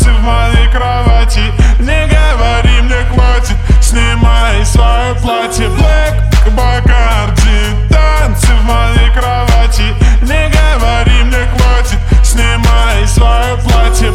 танцы в моей кровати. Не говори, мне хватит, снимай свое платье. Black Bacardi, танцы в моей кровати. Не говори, мне хватит, снимай свое платье.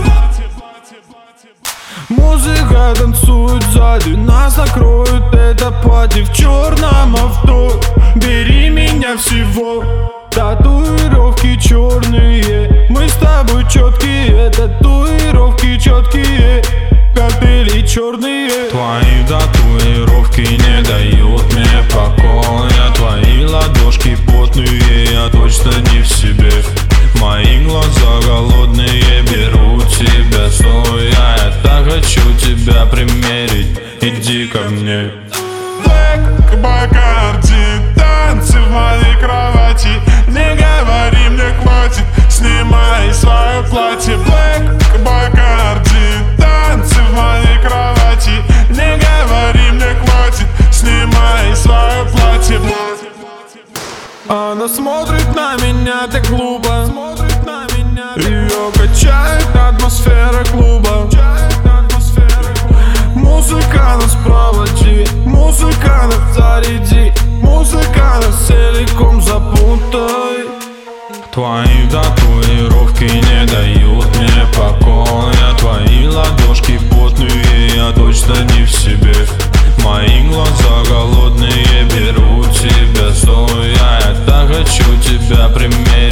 Музыка танцует сзади, нас накроет это пати в черном авто. Бери меня всего, татуировки черные. Мы с тобой четкие, татуировки четкие, коктейли черные. Твои татуировки не дают мне покоя. Твои ладошки потные, я точно не в себе. Мои глаза голодные, беру тебя стоя. Я так хочу тебя примерить, иди ко мне. Black Bacardi, танцы в моей кровати. Не говори, мне хватит, снимай свое платье. Black Bacardi, танцы в моей кровати. Не говори, мне хватит, снимай свое платье. Она смотрит на меня так глупо, ее качает атмосфера клуба. Музыка нас проводи, музыка нас заряди, музыка нас целиком запутай. Твои татуировки не дают мне покоя. Твои ладошки потные, я точно не в себе. Мои глаза голодные, беру тебя стоя. Я так хочу тебя примерить.